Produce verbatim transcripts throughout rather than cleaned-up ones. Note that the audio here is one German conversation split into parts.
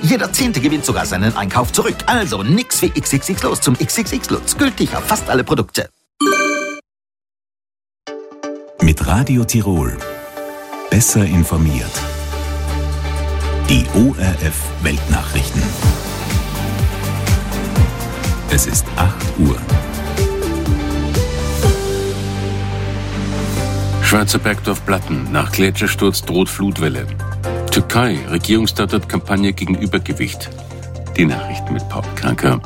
Jeder Zehnte gewinnt sogar seinen Einkauf zurück. Also nix wie X X X los zum X X X Lutz. Gültig auf fast alle Produkte. Mit Radio Tirol. Besser informiert. Die O R F Weltnachrichten. Es ist acht Uhr. Schweizer Bergdorf Platten. Nach Gletschersturz droht Flutwelle. Türkei. Regierungsstartet Kampagne gegen Übergewicht. Die Nachrichten mit Paul Kranker.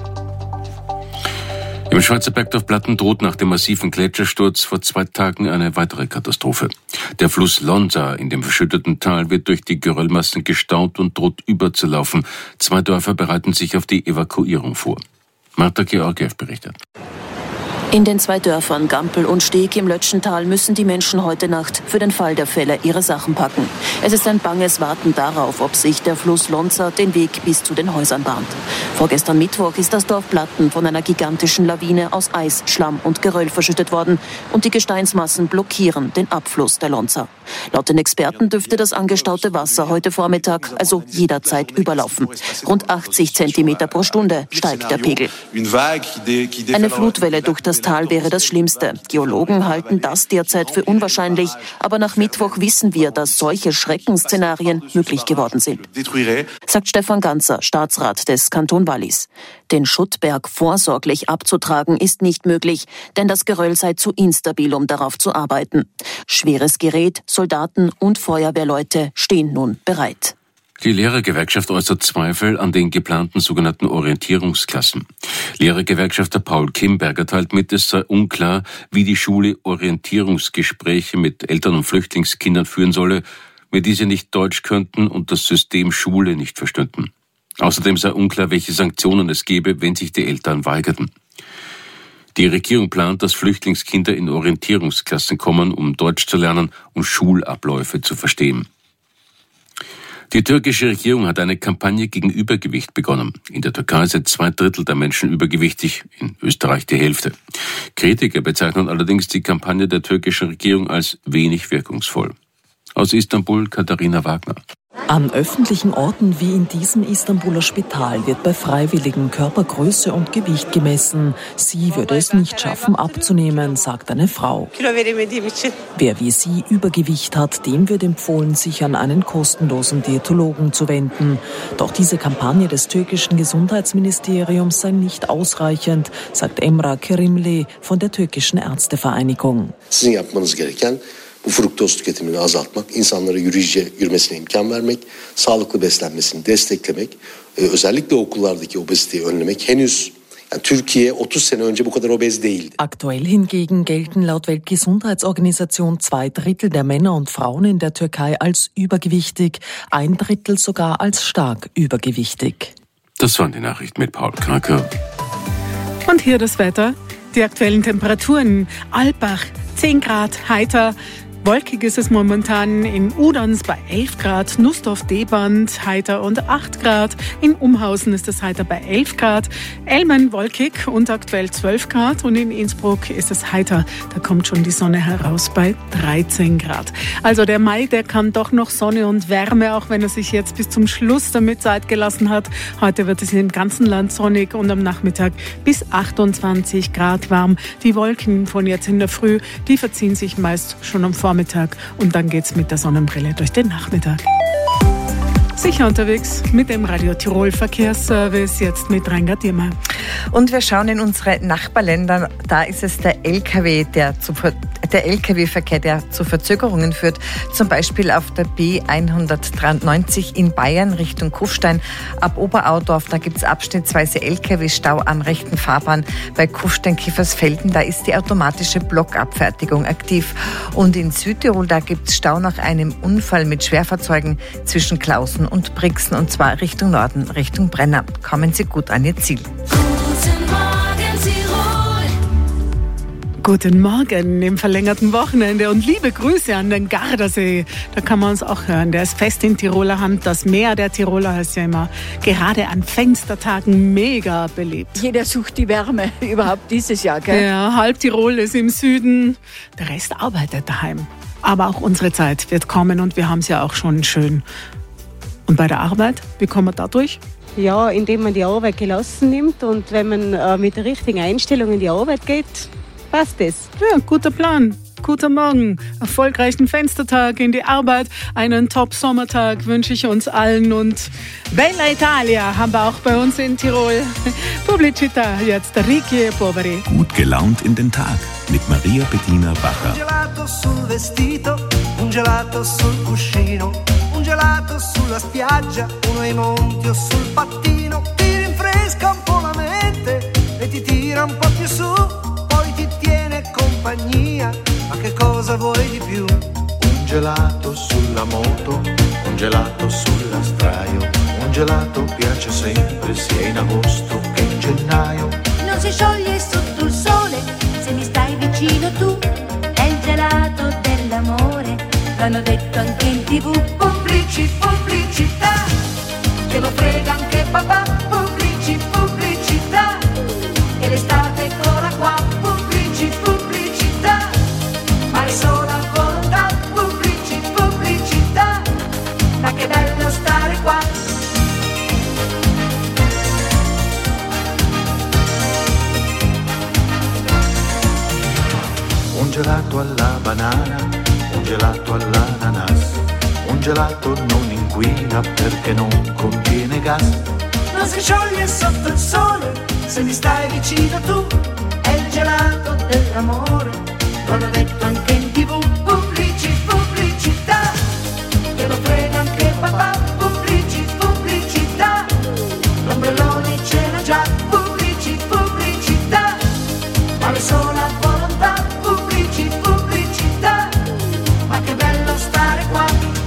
Im Schweizer Bergdorf Platten droht nach dem massiven Gletschersturz vor zwei Tagen eine weitere Katastrophe. Der Fluss Lonsa in dem verschütteten Tal wird durch die Geröllmassen gestaut und droht überzulaufen. Zwei Dörfer bereiten sich auf die Evakuierung vor. Marta Georgiev berichtet. In den zwei Dörfern Gampel und Steg im Lötschental müssen die Menschen heute Nacht für den Fall der Fälle ihre Sachen packen. Es ist ein banges Warten darauf, ob sich der Fluss Lonsa den Weg bis zu den Häusern bahnt. Vorgestern Mittwoch ist das Dorf Platten von einer gigantischen Lawine aus Eis, Schlamm und Geröll verschüttet worden und die Gesteinsmassen blockieren den Abfluss der Lonsa. Laut den Experten dürfte das angestaute Wasser heute Vormittag also jederzeit überlaufen. Rund achtzig Zentimeter pro Stunde steigt der Pegel. Eine Flutwelle durch das Tal wäre das Schlimmste. Geologen halten das derzeit für unwahrscheinlich, aber nach Mittwoch wissen wir, dass solche Schreckensszenarien möglich geworden sind, sagt Stefan Ganzer, Staatsrat des Kanton Wallis. Den Schuttberg vorsorglich abzutragen ist nicht möglich, denn das Geröll sei zu instabil, um darauf zu arbeiten. Schweres Gerät, Soldaten und Feuerwehrleute stehen nun bereit. Die Lehrergewerkschaft äußert Zweifel an den geplanten sogenannten Orientierungsklassen. Lehrergewerkschafter Paul Kimberger teilt mit, es sei unklar, wie die Schule Orientierungsgespräche mit Eltern und Flüchtlingskindern führen solle, wenn diese nicht Deutsch könnten und das System Schule nicht verstünden. Außerdem sei unklar, welche Sanktionen es gebe, wenn sich die Eltern weigerten. Die Regierung plant, dass Flüchtlingskinder in Orientierungsklassen kommen, um Deutsch zu lernen und Schulabläufe zu verstehen. Die türkische Regierung hat eine Kampagne gegen Übergewicht begonnen. In der Türkei sind zwei Drittel der Menschen übergewichtig, in Österreich die Hälfte. Kritiker bezeichnen allerdings die Kampagne der türkischen Regierung als wenig wirkungsvoll. Aus Istanbul Katharina Wagner. An öffentlichen Orten wie in diesem Istanbuler Spital wird bei Freiwilligen Körpergröße und Gewicht gemessen. Sie würde es nicht schaffen, abzunehmen, sagt eine Frau. Wer wie sie Übergewicht hat, dem wird empfohlen, sich an einen kostenlosen Diätologen zu wenden. Doch diese Kampagne des türkischen Gesundheitsministeriums sei nicht ausreichend, sagt Emrah Kerimli von der türkischen Ärztevereinigung. Bu fruktoz tüketimini azaltmak, insanlara yürüyece, yürümesine imkan vermek, sağlıklı beslenmesini desteklemek, e, özellikle okullardaki obeziteyi önlemek. Henüz yani Türkiye otuz sene önce bu kadar obez değildi. Aktuell hingegen gelten laut Weltgesundheitsorganisation zwei Drittel der Männer und Frauen in der Türkei als übergewichtig, ein Drittel sogar als stark übergewichtig. Das waren die Nachrichten mit Paul Kranker. Und hier das Wetter. Die aktuellen Temperaturen. Alpbach zehn Grad, heiter. Wolkig ist es momentan in Udans bei elf Grad, Nussdorf-Deband heiter und acht Grad. In Umhausen ist es heiter bei elf Grad. Elmen wolkig und aktuell zwölf Grad. Und in Innsbruck ist es heiter. Da kommt schon die Sonne heraus bei dreizehn Grad. Also der Mai, der kann doch noch Sonne und Wärme, auch wenn er sich jetzt bis zum Schluss damit Zeit gelassen hat. Heute wird es im ganzen Land sonnig und am Nachmittag bis achtundzwanzig Grad warm. Die Wolken von jetzt in der Früh, die verziehen sich meist schon am Vormittag. Vormittag und dann geht's mit der Sonnenbrille durch den Nachmittag. Sicher unterwegs mit dem Radio Tirol Verkehrsservice, jetzt mit Reingard Diermer. Und wir schauen in unsere Nachbarländer, da ist es der L K W, der zu, der L K W-Verkehr, der zu Verzögerungen führt. Zum Beispiel auf der B hundertdreiundneunzig in Bayern Richtung Kufstein. Ab Oberaudorf, da gibt es abschnittsweise L K W-Stau an rechten Fahrbahn. Bei Kufstein-Kiefersfelden, da ist die automatische Blockabfertigung aktiv. Und in Südtirol, da gibt es Stau nach einem Unfall mit Schwerfahrzeugen zwischen Klausen und Brixen, und zwar Richtung Norden, Richtung Brenner. Kommen Sie gut an Ihr Ziel. Guten Morgen, Tirol. Guten Morgen im verlängerten Wochenende und liebe Grüße an den Gardasee. Da kann man uns auch hören. Der ist fest in Tiroler Hand. Das Meer der Tiroler ist ja immer gerade an Fenstertagen mega beliebt. Jeder sucht die Wärme überhaupt dieses Jahr, gell? Ja, halb Tirol ist im Süden. Der Rest arbeitet daheim. Aber auch unsere Zeit wird kommen und wir haben es ja auch schon schön. Und bei der Arbeit, wie kommt man da durch? Ja, indem man die Arbeit gelassen nimmt und wenn man äh, mit der richtigen Einstellung in die Arbeit geht, passt es. Ja, guter Plan. Guten Morgen, erfolgreichen Fenstertag in die Arbeit, einen Top-Sommertag wünsche ich uns allen und Bella Italia haben wir auch bei uns in Tirol. Pubblicità, jetzt Ricchi e Poveri. Gut gelaunt in den Tag mit Maria Bettina Bacher. Un gelato sul vestito, un gelato sul cuscino, un gelato sulla spiaggia, uno ai monti o sul pattino. Ti rinfresca un po' la mente e ti tira un po' più su, poi ti tiene compagnia. Ma che cosa vuoi di più? Un gelato sulla moto, un gelato sull'astraio, un gelato piace sempre sia in agosto che in gennaio. Non si scioglie sotto il sole se mi stai vicino tu, è il gelato dell'amore, l'hanno detto anche in tv. Pubblici, pubblicità, che lo frega anche papà. Pubblici, pubblicità, che l'estate è ancora qua. Pubblici, pubblicità, ma è sola volontà. Pubblici, pubblicità, ma che bello stare qua. Un gelato alla banana, un gelato all'ananas, un gelato non inquina perché non contiene gas. Non si scioglie sotto il sole se mi stai vicino tu, è il gelato dell'amore, l'hanno detto anche in tv. Pubblici, pubblicità, che lo frega anche papà. Pubblici, pubblicità, l'ombrellone ce l'ha già. Pubblici, pubblicità, ma è sola volontà. Pubblici, pubblicità, ma che bello stare qua.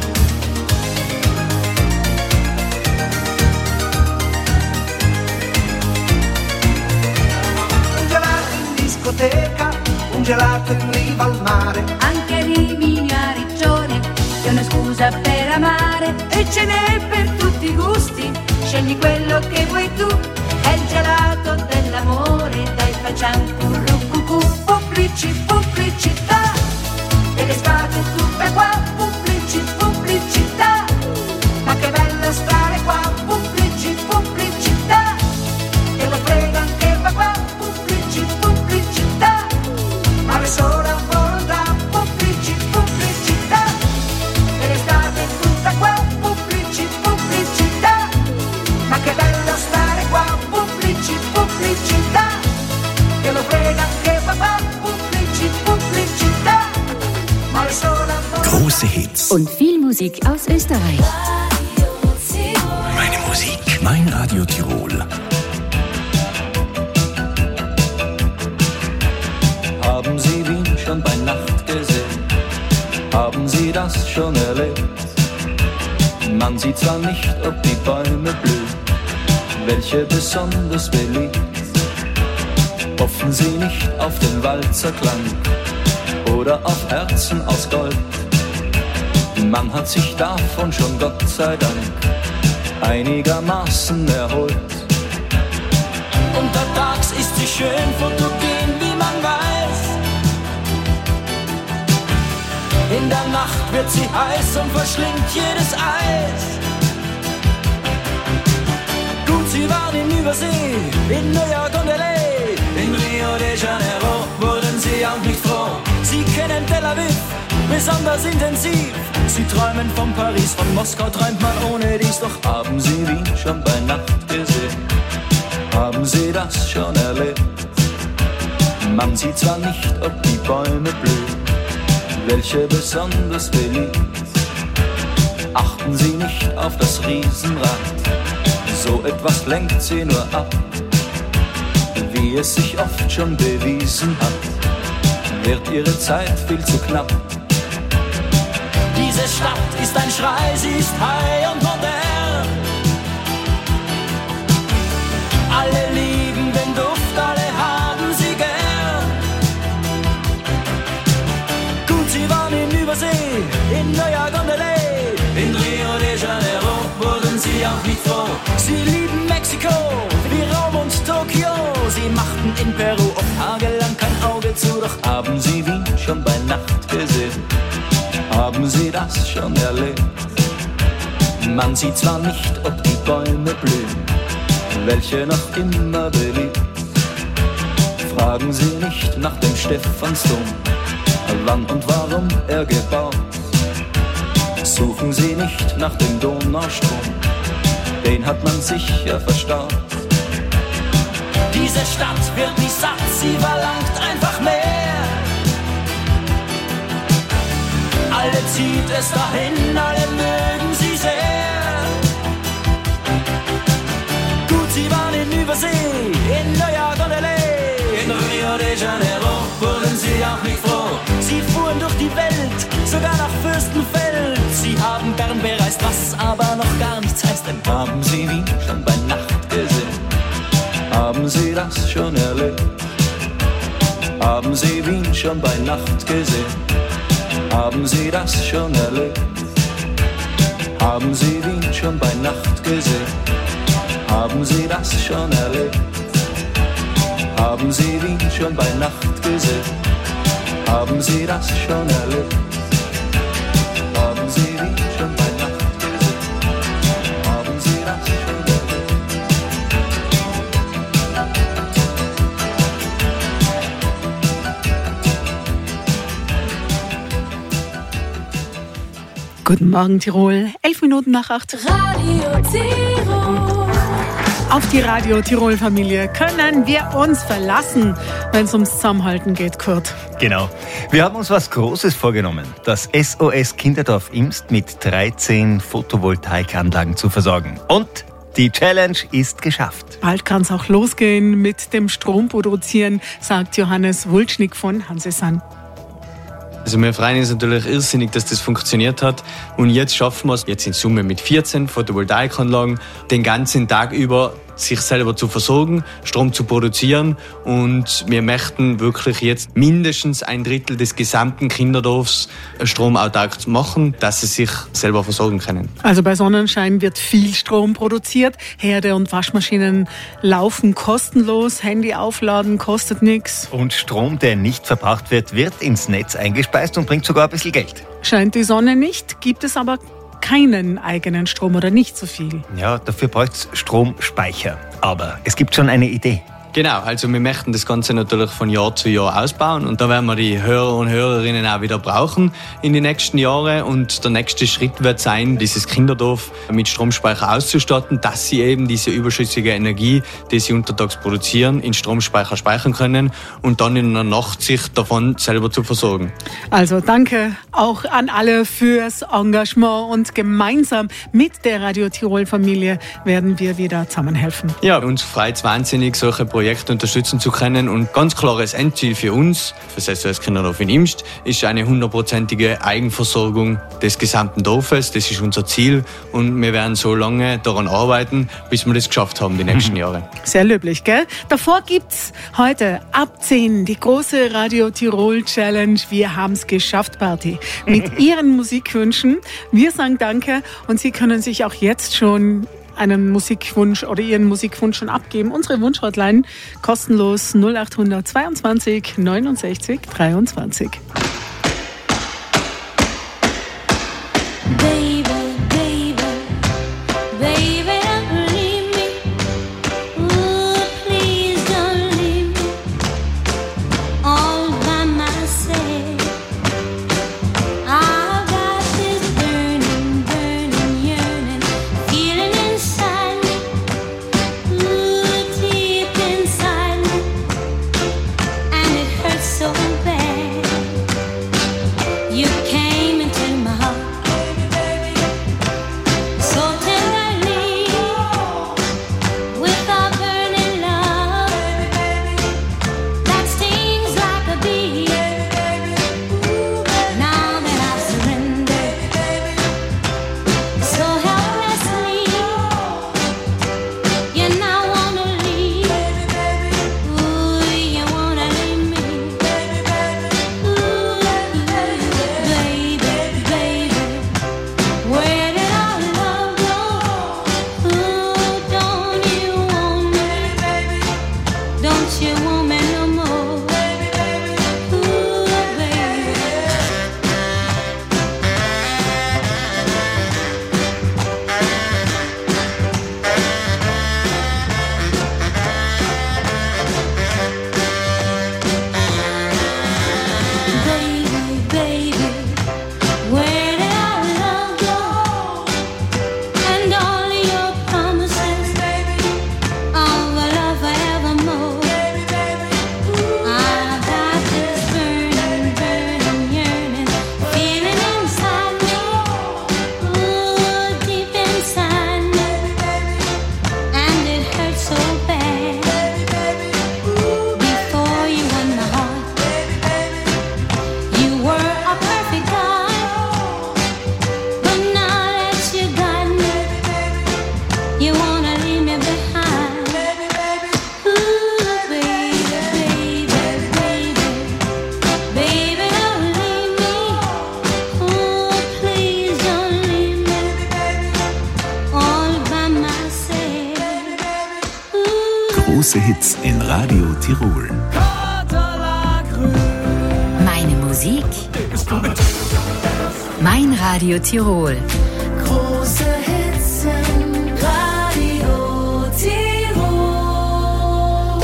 Un gelato in discoteca, un gelato in riva al mare. Anche Rimini a Riccione è una scusa per amare, E ce n'è per tutti i gusti, scegli quello che vuoi tu, è il gelato dell'amore, dai facciamo currucucù. Pubblici, pubblicità, e l'estate è tutta qua. Pubblici, pubblicità, ma che bello stare qua. Pubblici, pubblicità, e lo frega anche papà. Pubblici, pubblicità, ma è sola volontà. Pubblici, pubblicità, e l'estate è tutta qua. Pubblici, pubblicità, ma che bello stare qua. Pubblici, pubblicità, che lo frega anche papà. Pubblici, pubblicità, ma è sola volontà. Große Hits. Und viel Musik aus Österreich. Meine Musik. Mein Radio Tirol. Haben Sie Wien schon bei Nacht gesehen? Haben Sie das schon erlebt? Man sieht zwar nicht, ob die Bäume blühen, welche besonders beliebt. Hoffen Sie nicht auf den Walzerklang oder auf Herzen aus Gold. Man hat sich davon schon, Gott sei Dank, einigermaßen erholt. Untertags ist sie schön fotogen, wie man weiß. In der Nacht wird sie heiß und verschlingt jedes Eis. Gut, sie waren in Übersee, in New York und L A. In Rio de Janeiro wurden sie auch nicht froh. Sie kennen Tel Aviv besonders intensiv. Sie träumen von Paris, von Moskau träumt man ohne dies. Doch haben Sie Wien schon bei Nacht gesehen? Haben Sie das schon erlebt? Man sieht zwar nicht, ob die Bäume blühen, welche besonders beliebt. Achten Sie nicht auf das Riesenrad, so etwas lenkt Sie nur ab. Wie es sich oft schon bewiesen hat, wird Ihre Zeit viel zu knapp. Diese Stadt ist ein Schrei, sie ist high und modern. Alle lieben den Duft, alle haben sie gern. Gut, sie waren in Übersee, in New York und L A. In Rio de Janeiro wurden sie auch nicht froh. Sie lieben Mexiko, wie Rom und Tokio. Sie machten in Peru oft tagelang kein Auge zu. Doch haben Sie Wien schon bei Nacht gesehen? Haben Sie das schon erlebt? Man sieht zwar nicht, ob die Bäume blühen, welche noch immer beliebt. Fragen Sie nicht nach dem Stephansdom, wann und warum er gebaut. Suchen Sie nicht nach dem Donaustrom, den hat man sicher verstaut. Diese Stadt wird nicht satt, sie verlangt einfach mehr. Alle zieht es dahin, alle mögen sie sehr. Gut, sie waren in Übersee, in New York und L A, in Rio de Janeiro wurden sie auch nicht froh. Sie fuhren durch die Welt, sogar nach Fürstenfeld. Sie haben Bern bereist, was aber noch gar nichts heißt, denn haben sie Wien schon bei Nacht gesehen? Haben Sie das schon erlebt? Haben Sie Wien schon bei Nacht gesehen? Haben Sie das schon erlebt? Haben Sie Wien schon bei Nacht gesehen? Haben Sie das schon erlebt? Haben Sie Wien schon bei Nacht gesehen? Haben Sie das schon erlebt? Haben Sie Wien schon bei Nacht gesehen? Haben Sie das schon erlebt? Guten Morgen, Tirol. Elf Minuten nach acht. Radio Tirol. Auf die Radio Tirol-Familie können wir uns verlassen, wenn es ums Zusammenhalten geht, Kurt. Genau. Wir haben uns was Großes vorgenommen, das S O S Kinderdorf Imst mit dreizehn Photovoltaikanlagen zu versorgen. Und die Challenge ist geschafft. Bald kann es auch losgehen mit dem Stromproduzieren, sagt Johannes Wulschnig von Hansesan. Also wir freuen uns natürlich irrsinnig, dass das funktioniert hat. Und jetzt schaffen wir es, jetzt in Summe mit vierzehn Photovoltaikanlagen, den ganzen Tag über sich selber zu versorgen, Strom zu produzieren. Und wir möchten wirklich jetzt mindestens ein Drittel des gesamten Kinderdorfs stromautark machen, dass sie sich selber versorgen können. Also bei Sonnenschein wird viel Strom produziert. Herde und Waschmaschinen laufen kostenlos. Handy aufladen kostet nichts. Und Strom, der nicht verbraucht wird, wird ins Netz eingespeist und bringt sogar ein bisschen Geld. Scheint die Sonne nicht, gibt es aber keinen eigenen Strom oder nicht so viel. Ja, dafür braucht es Stromspeicher. Aber es gibt schon eine Idee. Genau, also wir möchten das Ganze natürlich von Jahr zu Jahr ausbauen und da werden wir die Hörer und Hörerinnen auch wieder brauchen in den nächsten Jahren und der nächste Schritt wird sein, dieses Kinderdorf mit Stromspeicher auszustatten, dass sie eben diese überschüssige Energie, die sie untertags produzieren, in Stromspeicher speichern können und dann in der Nacht sich davon selber zu versorgen. Also danke auch an alle fürs Engagement und gemeinsam mit der Radio Tirol Familie werden wir wieder zusammenhelfen. Ja, uns freut es wahnsinnig, solche Projekte Projekt unterstützen zu können. Und ganz klares Endziel für uns, für das S O S Kinderdorf in Imst, ist eine hundertprozentige Eigenversorgung des gesamten Dorfes. Das ist unser Ziel und wir werden so lange daran arbeiten, bis wir das geschafft haben, die nächsten Jahre. Sehr löblich, gell? Davor gibt's heute ab zehn die große Radio Tirol Challenge. Wir haben's geschafft Party mit Ihren Musikwünschen. Wir sagen Danke und Sie können sich auch jetzt schon einen Musikwunsch oder Ihren Musikwunsch schon abgeben. Unsere Wunschhotline kostenlos null acht zweiundzwanzig neunundsechzig dreiundzwanzig. So bad. Große Hits in Radio Tirol. Meine Musik. Mein Radio Tirol. Große Hits im Radio Tirol.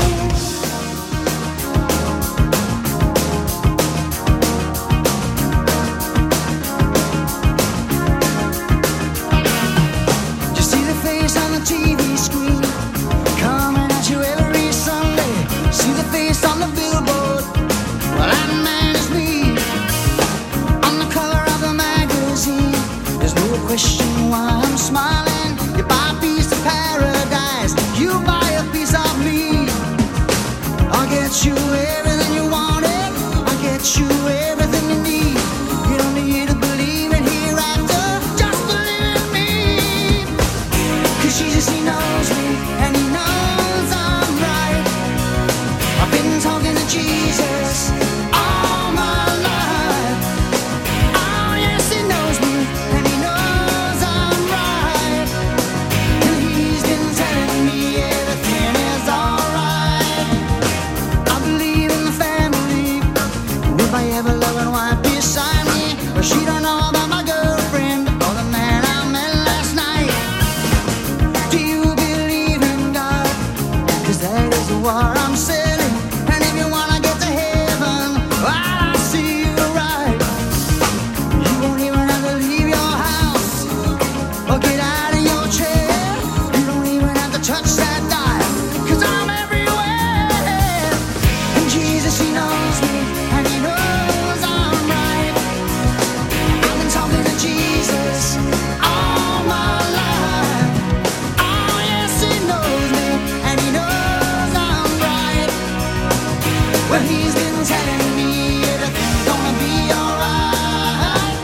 You see the face on the T V screen, coming at you every Sunday. See the face on the billboard, well that man is me. On the cover of the magazine, there's no question why I'm smiling. You buy a piece of paradise, you buy a piece of me. I'll get you everything you wanted, I'll get you everything you need. You don't need to believe in hereafter, just believe in me. Cause Jesus, he knows me, and he knows I'm right. I've been talking to Jesus all my life. Oh yes, he knows me, and he knows I'm right. And he's been telling me everything is alright. I believe in the family, with my ever-loving wife beside me. But she don't know about my girlfriend or the man I met last night. Do you believe in God? Cause that is the war I'm selling. And if you wanna get to heaven, I'll see you right. You won't even have to leave your house or get out of your chair. You don't even have to touch that dial, cause I'm everywhere. And Jesus, he knows me, and he knows I'm right. I've been talking to Jesus all my life. Oh yes, he knows me, and he knows I'm right. Well, he's been telling me everything's gonna be alright.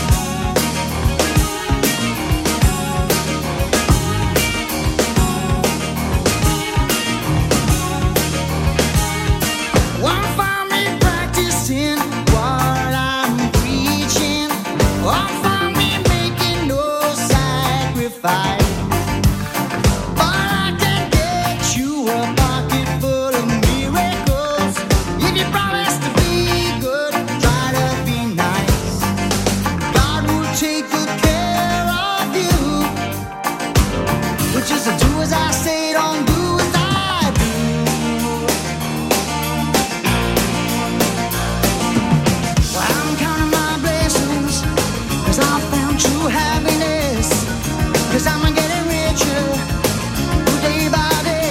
Won't find me practicing what I'm preaching. Won't find me making no sacrifice. But I can get you a pocket full of miracles. If you promise to be good, try to be nice. God will take good care of you. But just do as I say, don't do as I do. Well, I'm counting my blessings, cause I found true happiness. Cause I'm getting richer day by day.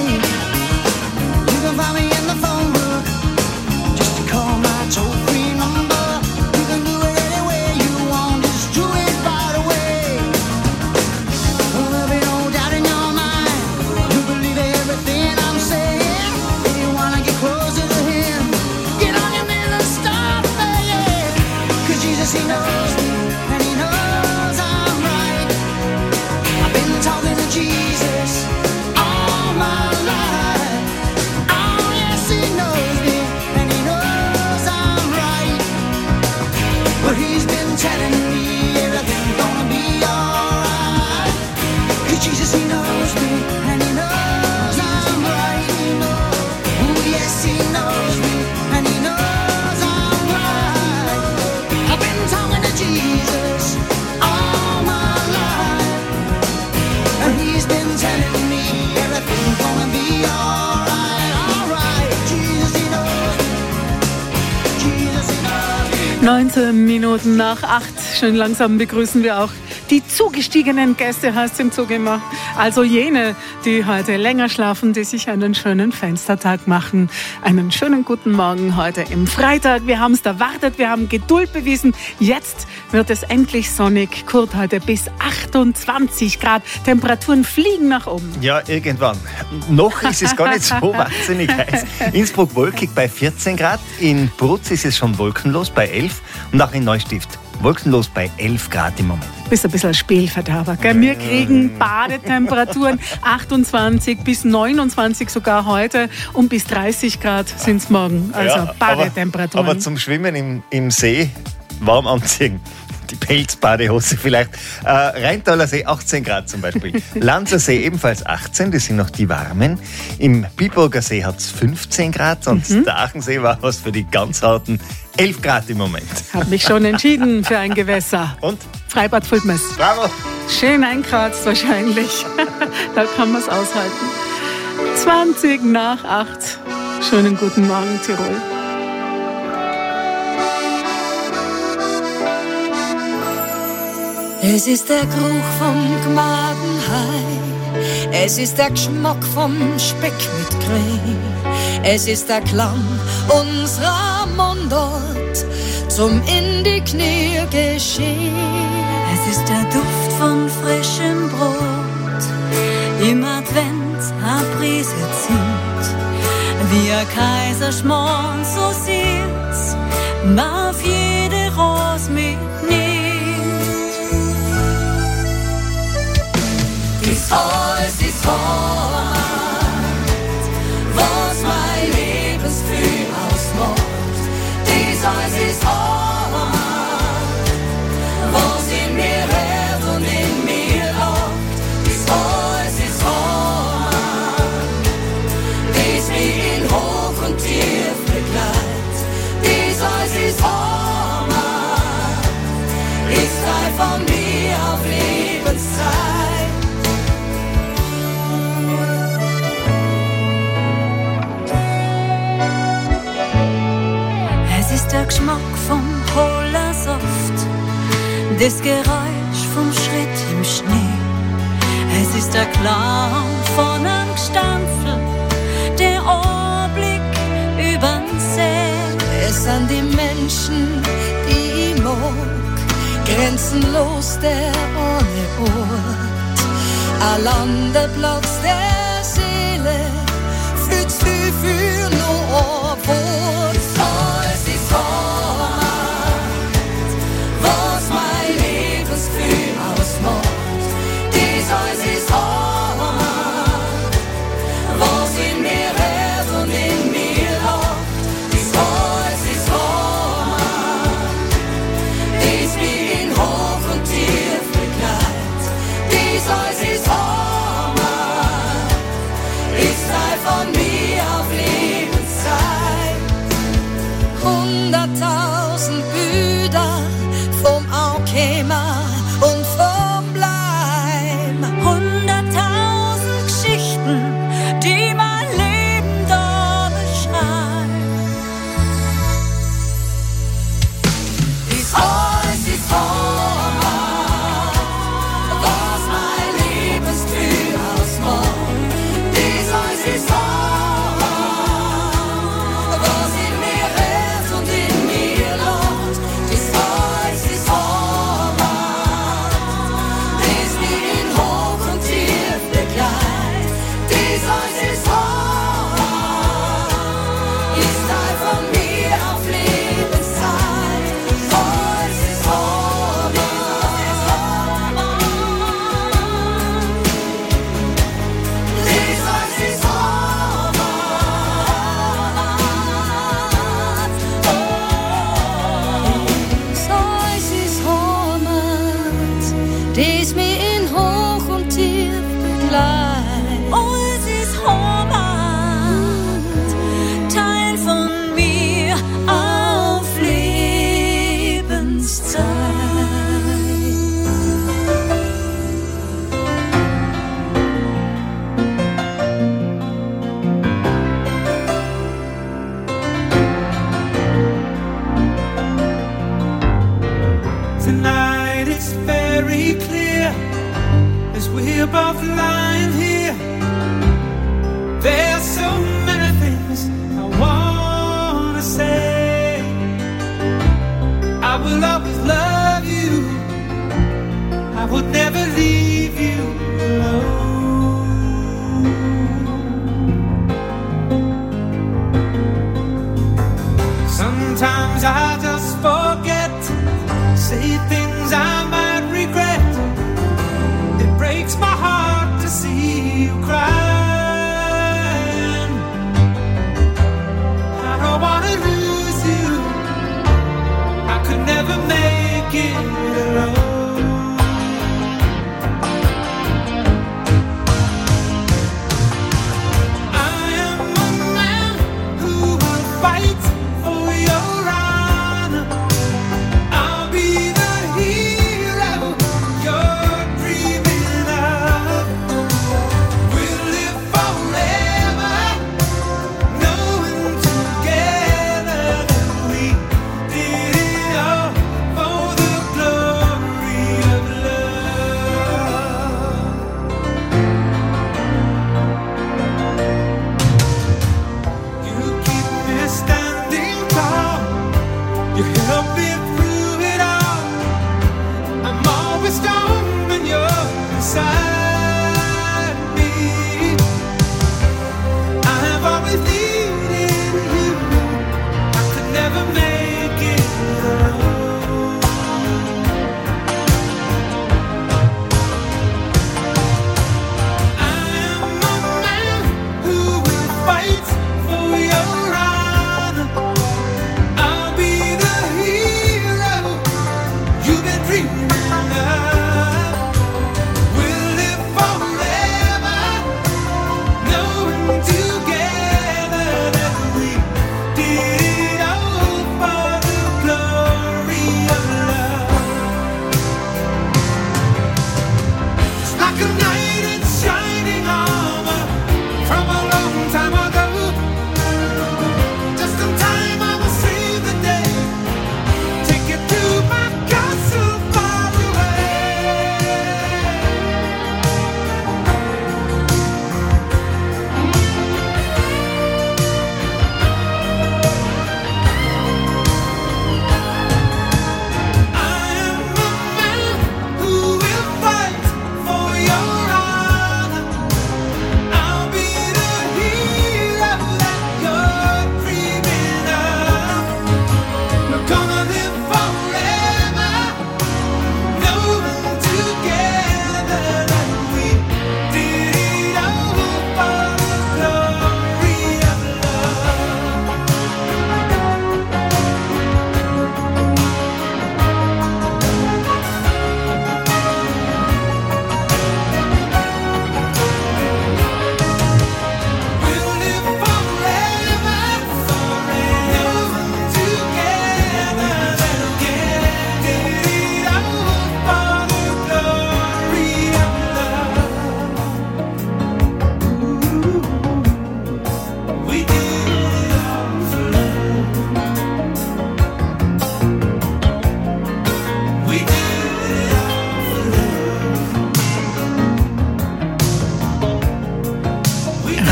You can find me in the phone book, just to call my toll-free number. You can do it any way you want, just do it right away. Well, there'll be no doubt in your mind, you believe everything I'm saying. If you wanna get closer to him, get on your knees and start praying. Cause Jesus, he knows me, and he knows I'm right. I've been talking to Jesus all my life. Oh yes, he knows me, and he knows I'm right. But he's been telling me everything's gonna be alright. Cause Jesus, he knows me, and he knows I'm right. Oh yes, he knows me, and he knows I'm right. I've been talking to Jesus all my life, and he's been telling me everything's gonna be alright, alright. Jesus, he knows me, Jesus, he knows me. neunzehn Minuten nach acht. Schön langsam begrüßen wir auch die zugestiegenen Gäste, heißt im Zug immer. Also jene, die heute länger schlafen, die sich einen schönen Fenstertag machen. Einen schönen guten Morgen heute im Freitag. Wir haben es erwartet, wir haben Geduld bewiesen. Jetzt wird es endlich sonnig. Kurt, heute bis achtundzwanzig Grad. Temperaturen fliegen nach oben. Ja, irgendwann. Noch ist es gar nicht so wahnsinnig heiß. Innsbruck wolkig bei vierzehn Grad. In Brutz ist es schon wolkenlos bei elf. Und auch in Neustift wolkenlos bei elf Grad im Moment. Bist ein bisschen Spielverderber, gell? Wir kriegen Badetemperaturen achtundzwanzig bis neunundzwanzig sogar heute und bis dreißig Grad sind es morgen. Also ja, Badetemperaturen. Aber, aber zum Schwimmen im, im See warm anziehen. Die Pelzbadehose vielleicht. Äh, Rheintaler See achtzehn Grad zum Beispiel. Lanzer See ebenfalls achtzehn, das sind noch die warmen. Im Biburger See hat es fünfzehn Grad und mhm. der Aachensee war was für die ganz harten elf Grad im Moment. Hab mich schon entschieden für ein Gewässer. Und? Freibad Fultmes. Bravo! Schön einkratzt wahrscheinlich. Da kann man es aushalten. zwanzig nach acht. Schönen guten Morgen, Tirol. Es ist der Geruch vom Gmadenhai, es ist der Geschmack vom Speck mit Creme, es ist der Klang unserer Mundart zum in die Knie geschehen. Es ist der Duft von frischem Brot, im Advent a Prise Zimt, wie ein Kaiserschmarrn, so sieht's, man auf jede Rose mitnimmt. Dies alles ist Heimat, was mein Lebensgefühl ausmacht. Dies alles ist Heimat, was in mir lebt und in mir lacht. Dies alles ist Heimat, dies mich in Hoch und Tief begleitet. Dies alles ist Heimat, ist Teil von mir auf Lebenszeit. Der Geschmack vom Hollersaft, das Geräusch vom Schritt im Schnee. Es ist der Klang von einem Gestampfel, der Anblick übern See. Es sind die Menschen, die ich mag, grenzenlos der ohne Ort. Ein Landeplatz der Seele, fühlt viel für nur ein Wort. Alles ist Heimat, was mein Lebensgefühl ausmacht. Dies alles ist Heimat, was in mir lebt und in mir lacht. Dies alles ist Heimat, dies mich in Hoch und Tief begleitet. Dies alles ist Heimat, ist Teil von mir auf Lebenszeit. Hunderttausend Bilder vom Aufkämmer und vom Bleim. Hunderttausend Geschichten, die mein Leben da beschreiben. Dies alles ist Heimat, was mein Lebensgefühl ausmacht. Dies alles ist Heimat, was in mir lebt und in mir lacht. Dies alles ist Heimat, dies mich in Hoch und Tief begleitet. Dies alles ist Heimat, ist Teil von mir auf Lebenszeit. Alles ist Heimat, dies alles ist Heimat. Alles ist Heimat, dies mich in Hoch und Tief begleitet. Oh, es ist Heimat.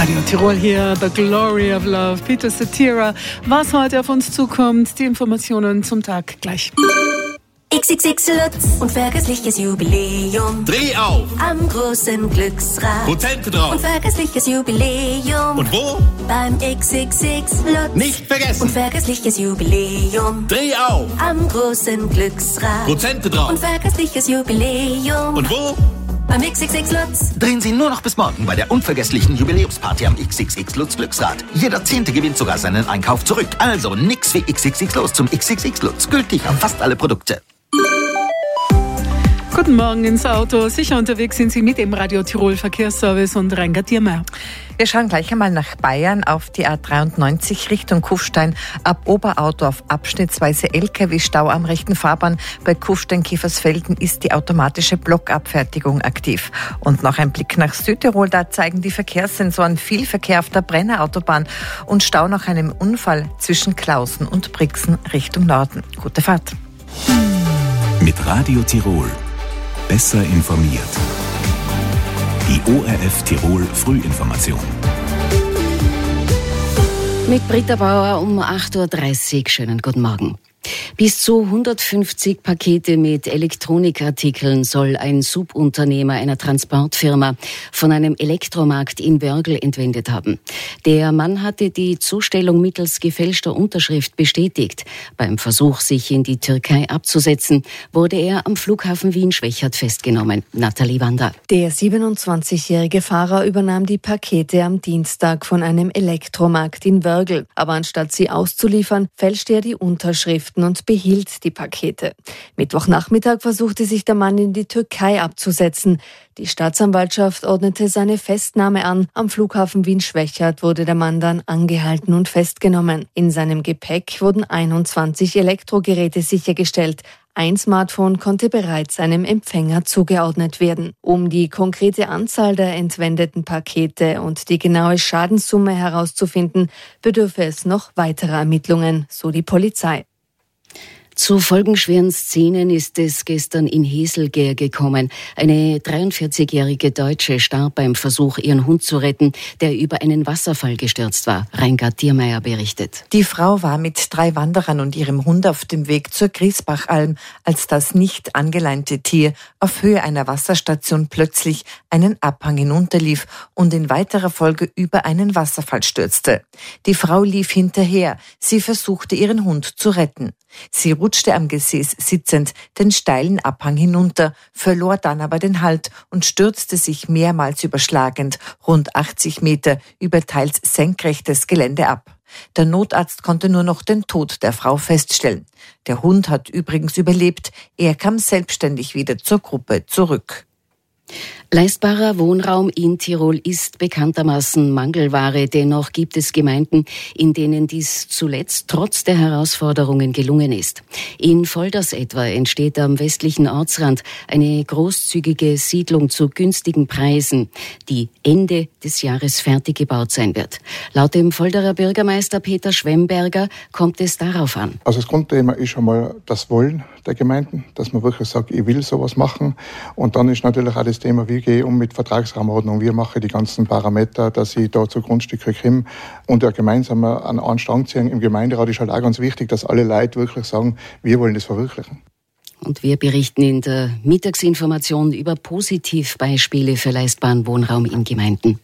Radio Tirol hier, The Glory of Love, Peter Cetera. Was heute auf uns zukommt, die Informationen zum Tag gleich. X X X Lutz, unvergessliches Jubiläum. Dreh auf! Am großen Glücksrad. Prozente drauf! Unvergessliches Jubiläum. Und wo? Beim X X X Lutz. Nicht vergessen! Unvergessliches Jubiläum. Dreh auf! Am großen Glücksrad. Prozente drauf! Unvergessliches Jubiläum. Und wo? Beim X X X Lutz. Drehen Sie nur noch bis morgen bei der unvergesslichen Jubiläumsparty am X X X Lutz Glücksrad. Jeder Zehnte gewinnt sogar seinen Einkauf zurück. Also nix wie X X X los zum X X X Lutz. Gültig auf fast alle Produkte. Guten Morgen ins Auto. Sicher unterwegs sind Sie mit dem Radio Tirol Verkehrsservice und Reinhard Diermeier. Wir schauen gleich einmal nach Bayern auf die A dreiundneunzig Richtung Kufstein. Ab Oberauto auf abschnittsweise L K W-Stau am rechten Fahrbahn. Bei Kufstein-Kiefersfelden ist die automatische Blockabfertigung aktiv. Und noch ein Blick nach Südtirol. Da zeigen die Verkehrssensoren viel Verkehr auf der Brennerautobahn und Stau nach einem Unfall zwischen Klausen und Brixen Richtung Norden. Gute Fahrt. Mit Radio Tirol. Besser informiert. Die O R F Tirol Frühinformation. Mit Britta Bauer um acht Uhr dreißig. Schönen guten Morgen. Bis zu hundertfünfzig Pakete mit Elektronikartikeln soll ein Subunternehmer einer Transportfirma von einem Elektromarkt in Wörgl entwendet haben. Der Mann hatte die Zustellung mittels gefälschter Unterschrift bestätigt. Beim Versuch, sich in die Türkei abzusetzen, wurde er am Flughafen Wien-Schwechat festgenommen. Nathalie Wander. Der siebenundzwanzigjährige Fahrer übernahm die Pakete am Dienstag von einem Elektromarkt in Wörgl. Aber anstatt sie auszuliefern, fälschte er die Unterschriften und behielt die Pakete. Mittwochnachmittag versuchte sich der Mann in die Türkei abzusetzen. Die Staatsanwaltschaft ordnete seine Festnahme an. Am Flughafen Wien-Schwechat wurde der Mann dann angehalten und festgenommen. In seinem Gepäck wurden einundzwanzig Elektrogeräte sichergestellt. Ein Smartphone konnte bereits einem Empfänger zugeordnet werden. Um die konkrete Anzahl der entwendeten Pakete und die genaue Schadenssumme herauszufinden, bedürfe es noch weiterer Ermittlungen, so die Polizei. Zu folgenschweren Szenen ist es gestern in Heselgehr gekommen. Eine dreiundvierzigjährige Deutsche starb beim Versuch, ihren Hund zu retten, der über einen Wasserfall gestürzt war. Reinhard Diermeier berichtet. Die Frau war mit drei Wanderern und ihrem Hund auf dem Weg zur Griesbachalm, als das nicht angeleinte Tier auf Höhe einer Wasserstation plötzlich einen Abhang hinunterlief und in weiterer Folge über einen Wasserfall stürzte. Die Frau lief hinterher. Sie versuchte, ihren Hund zu retten. Sie rutschte am Gesäß sitzend den steilen Abhang hinunter, verlor dann aber den Halt und stürzte sich mehrmals überschlagend rund achtzig Meter über teils senkrechtes Gelände ab. Der Notarzt konnte nur noch den Tod der Frau feststellen. Der Hund hat übrigens überlebt. Er kam selbstständig wieder zur Gruppe zurück. Leistbarer Wohnraum in Tirol ist bekanntermaßen Mangelware. Dennoch gibt es Gemeinden, in denen dies zuletzt trotz der Herausforderungen gelungen ist. In Volders etwa entsteht am westlichen Ortsrand eine großzügige Siedlung zu günstigen Preisen, die Ende des Jahres fertig gebaut sein wird. Laut dem Volderer Bürgermeister Peter Schwemberger kommt es darauf an. Also das Grundthema ist einmal das Wollen der Gemeinden, dass man wirklich sagt, ich will sowas machen. Und dann ist natürlich auch das Thema, wie gehe ich um mit Vertragsraumordnung, wie mache ich die ganzen Parameter, dass ich da zu Grundstücke komme und ja gemeinsam an einen Strang ziehen. Im Gemeinderat ist halt auch ganz wichtig, dass alle Leute wirklich sagen, wir wollen das verwirklichen. Und wir berichten in der Mittagsinformation über Positivbeispiele für leistbaren Wohnraum in Gemeinden.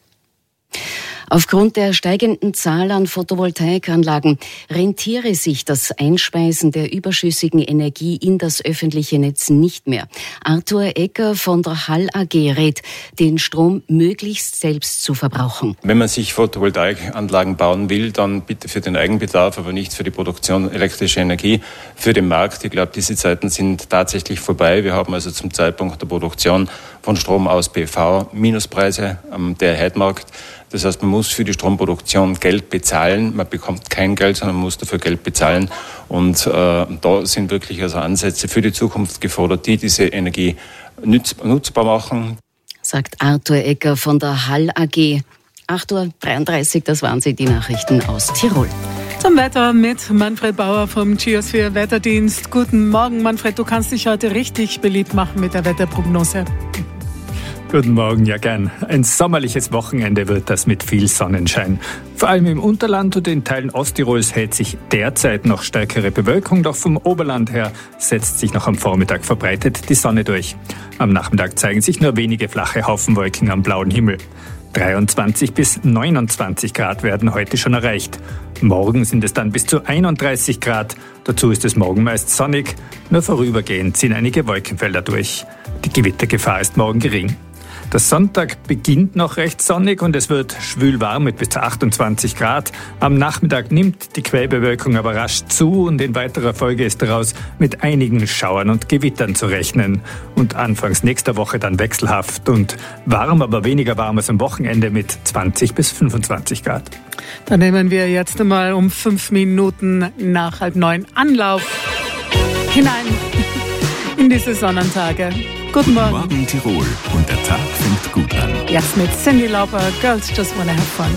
Aufgrund der steigenden Zahl an Photovoltaikanlagen rentiere sich das Einspeisen der überschüssigen Energie in das öffentliche Netz nicht mehr. Arthur Ecker von der Hall A G rät, den Strom möglichst selbst zu verbrauchen. Wenn man sich Photovoltaikanlagen bauen will, dann bitte für den Eigenbedarf, aber nicht für die Produktion elektrischer Energie, für den Markt. Ich glaube, diese Zeiten sind tatsächlich vorbei. Wir haben also zum Zeitpunkt der Produktion von Strom aus P V Minuspreise am Day-Ahead-Markt. Das heißt, man muss für die Stromproduktion Geld bezahlen. Man bekommt kein Geld, sondern man muss dafür Geld bezahlen. Und äh, da sind wirklich also Ansätze für die Zukunft gefordert, die diese Energie nutz- nutzbar machen. Sagt Arthur Ecker von der Hall A G. acht Uhr dreiunddreißig, das waren sie, die Nachrichten aus Tirol. Zum Wetter mit Manfred Bauer vom Geosphere Wetterdienst. Guten Morgen, Manfred, du kannst dich heute richtig beliebt machen mit der Wetterprognose. Guten Morgen, ja gern. Ein sommerliches Wochenende wird das mit viel Sonnenschein. Vor allem im Unterland und in Teilen Osttirols hält sich derzeit noch stärkere Bewölkung, doch vom Oberland her setzt sich noch am Vormittag verbreitet die Sonne durch. Am Nachmittag zeigen sich nur wenige flache Haufenwolken am blauen Himmel. dreiundzwanzig bis neunundzwanzig Grad werden heute schon erreicht. Morgen sind es dann bis zu einunddreißig Grad. Dazu ist es morgen meist sonnig. Nur vorübergehend ziehen einige Wolkenfelder durch. Die Gewittergefahr ist morgen gering. Der Sonntag beginnt noch recht sonnig und es wird schwül warm mit bis zu achtundzwanzig Grad. Am Nachmittag nimmt die Quellbewölkung aber rasch zu und in weiterer Folge ist daraus mit einigen Schauern und Gewittern zu rechnen. Und anfangs nächster Woche dann wechselhaft und warm, aber weniger warm als am Wochenende mit zwanzig bis fünfundzwanzig Grad. Dann nehmen wir jetzt einmal um fünf Minuten nach halb neun Anlauf hinein in diese Sonnentage. Guten Morgen. Guten Morgen Tirol und der Tag fängt gut an. Jetzt mit Cyndi Lauper, Girls Just Wanna Have Fun.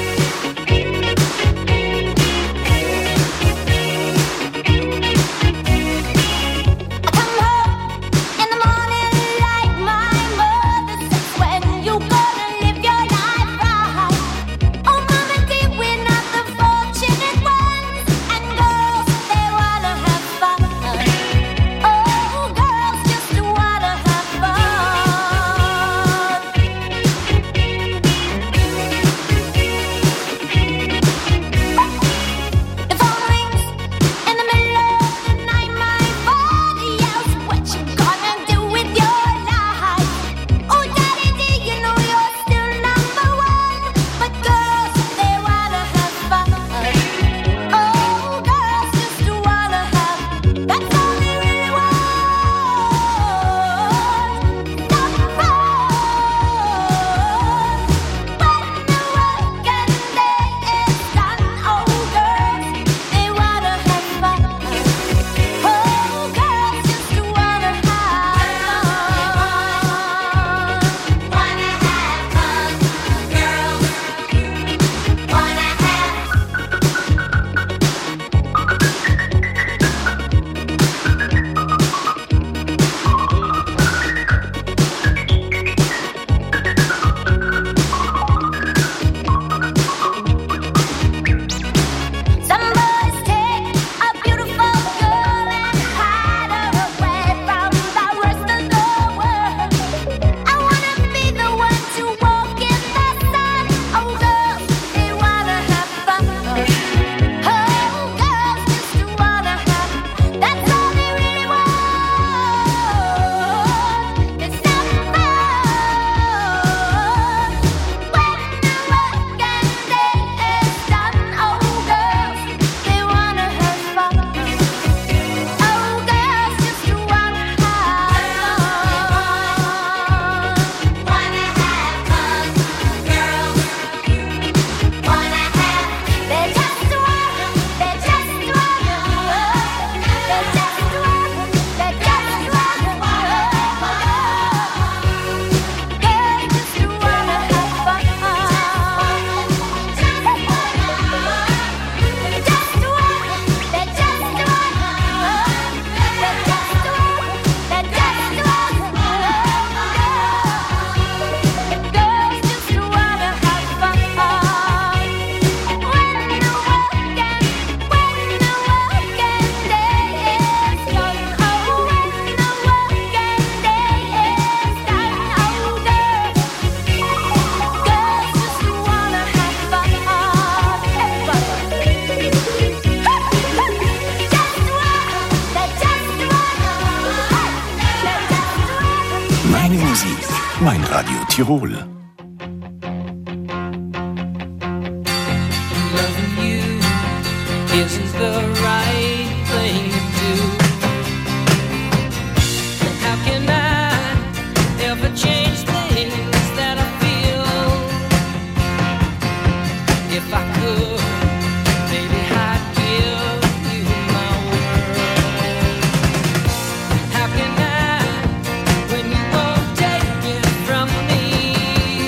Meine Musik, mein Radio Tirol. How can I, when you won't take it from me?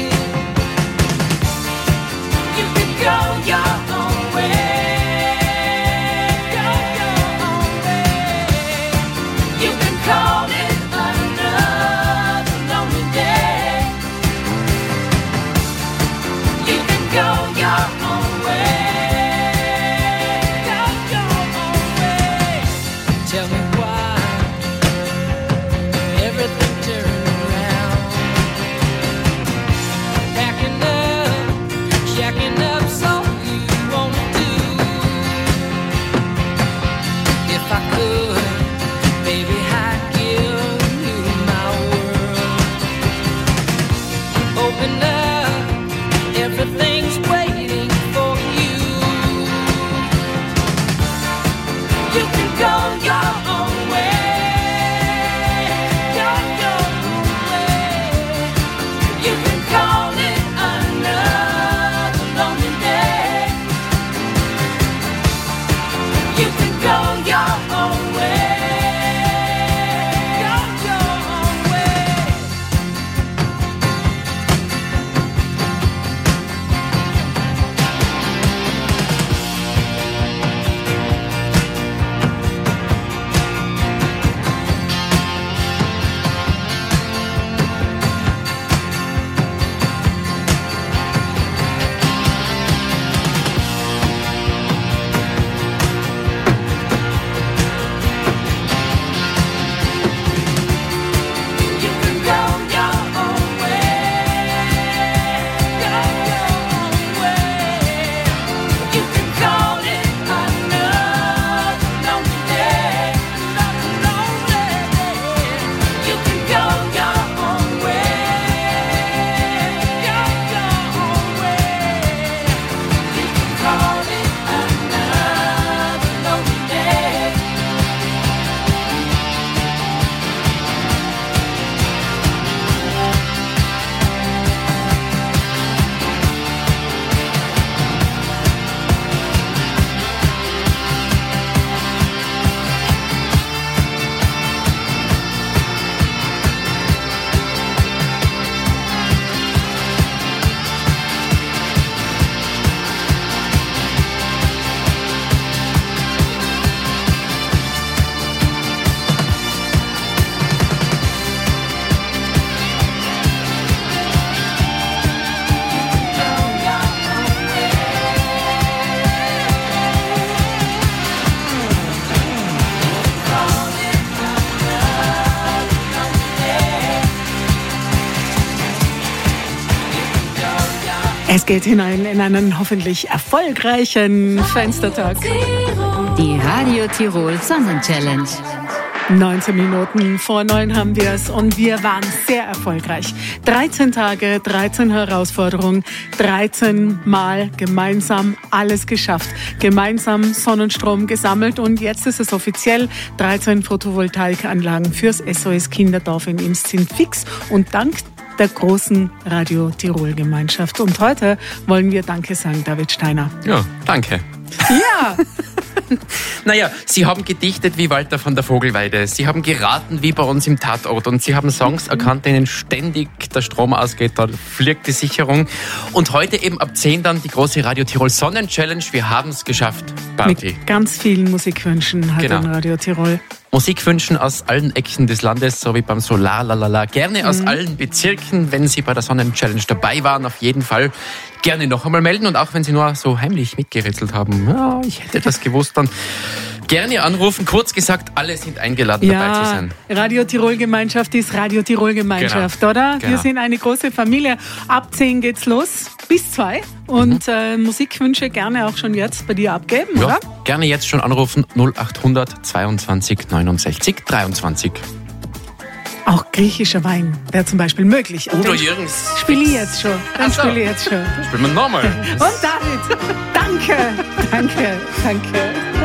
Es geht hinein in einen hoffentlich erfolgreichen Fenstertag. Die Radio Tirol Sonnenchallenge. neunzehn Minuten vor neun haben wir es und wir waren sehr erfolgreich. dreizehn Tage, dreizehn Herausforderungen, dreizehn Mal gemeinsam alles geschafft. Gemeinsam Sonnenstrom gesammelt und jetzt ist es offiziell. dreizehn Photovoltaikanlagen fürs S O S Kinderdorf in Imst sind fix und dank der großen Radio Tirol Gemeinschaft. Und heute wollen wir Danke sagen, David Steiner. Ja, danke. Ja! Naja, Sie haben gedichtet wie Walter von der Vogelweide. Sie haben geraten wie bei uns im Tatort. Und Sie haben Songs erkannt, denen ständig der Strom ausgeht. Da fliegt die Sicherung. Und heute eben ab zehn dann die große Radio Tirol Sonnenchallenge. Wir haben es geschafft. Party. Mit ganz vielen Musikwünschen hat Genau. ein Radio Tirol. Musikwünschen aus allen Ecken des Landes, so wie beim Solar Lalala. Gerne aus Mhm. allen Bezirken, wenn Sie bei der Sonnenchallenge dabei waren, auf jeden Fall gerne noch einmal melden. Und auch wenn Sie nur so heimlich mitgerätselt haben, ja, ich hätte das gewusst, dann gerne anrufen. Kurz gesagt, alle sind eingeladen, dabei zu sein. Radio Tirol Gemeinschaft ist Radio Tirol Gemeinschaft, Genau. oder? Wir Genau. sind eine große Familie. Ab zehn geht's los, bis zwei. Und Mhm. äh, Musikwünsche gerne auch schon jetzt bei dir abgeben, Ja, oder? gerne jetzt schon anrufen, null achthundert zweiundzwanzig neunundsechzig dreiundzwanzig. Auch griechischer Wein wäre zum Beispiel möglich. Udo Den Jürgens. Spiele ich jetzt schon. Dann Ach so. spiele ich jetzt schon. Spielen wir nochmal. Und David, danke, danke, danke.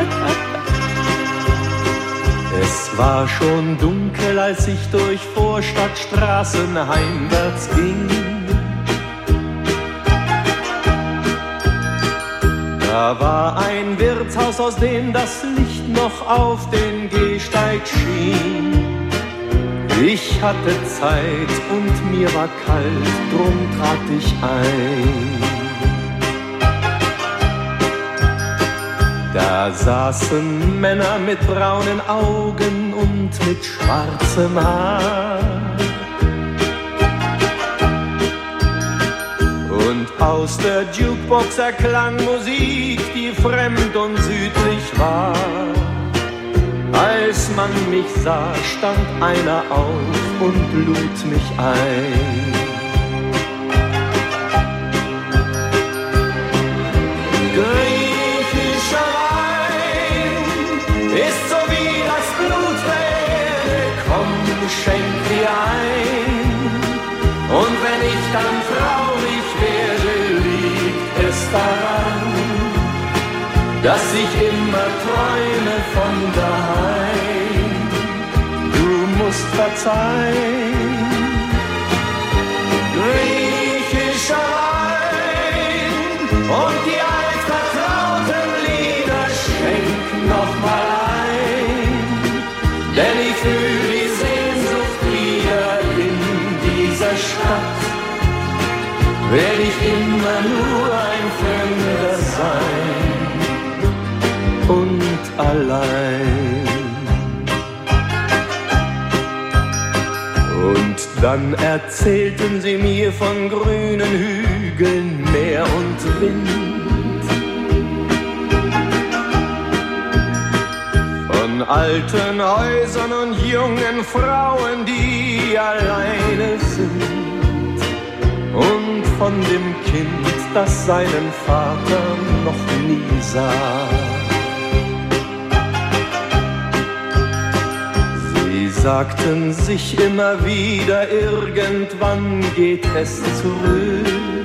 Es war schon dunkel, als ich durch Vorstadtstraßen heimwärts ging. Da war ein Wirtshaus, aus dem das Licht noch auf den Gehsteig schien. Ich hatte Zeit und mir war kalt, drum trat ich ein. Da saßen Männer mit braunen Augen und mit schwarzem Haar. Und aus der Jukebox erklang Musik, die fremd und südlich war. Als man mich sah, stand einer auf und lud mich ein. Griechischer Wein ist so wie das Blut der Erde, komm, schenk dir ein. Und wenn ich dann traurig werde, liegt es daran, dass ich immer träume von daheim. Du musst verzeihen. Griechischer Wein und die altvertrauten Lieder schenk noch mal ein, denn ich fühl die Sehnsucht wieder in dieser Stadt. Werd ich immer nur ein Fremder sein und allein. Und dann erzählten sie mir von grünen Hügeln, Meer und Wind, von alten Häusern und jungen Frauen, die alleine sind, und von dem Kind, das seinen Vater noch nie sah. Sie sagten sich immer wieder, irgendwann geht es zurück.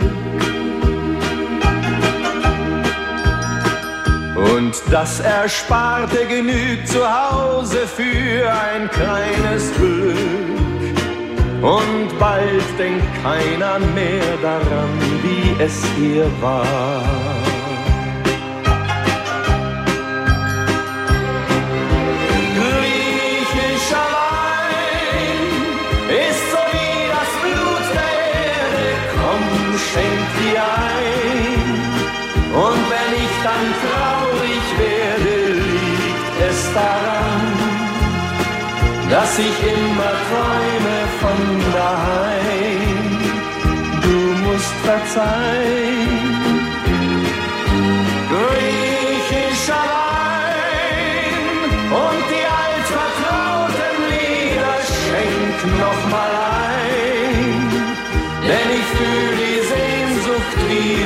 Und das Ersparte genügt zu Hause für ein kleines Glück. Und bald denkt keiner mehr daran, wie es hier war. Griechischer Wein ist so wie das Blut der Erde, komm, schenk dir ein. Und wenn ich dann traurig werde, liegt es daran, dass ich immer träume von daheim. Du musst verzeihen. Griechischer Wein und die altvertrauten Lieder schenk noch mal ein, denn ich fühl die Sehnsucht wieder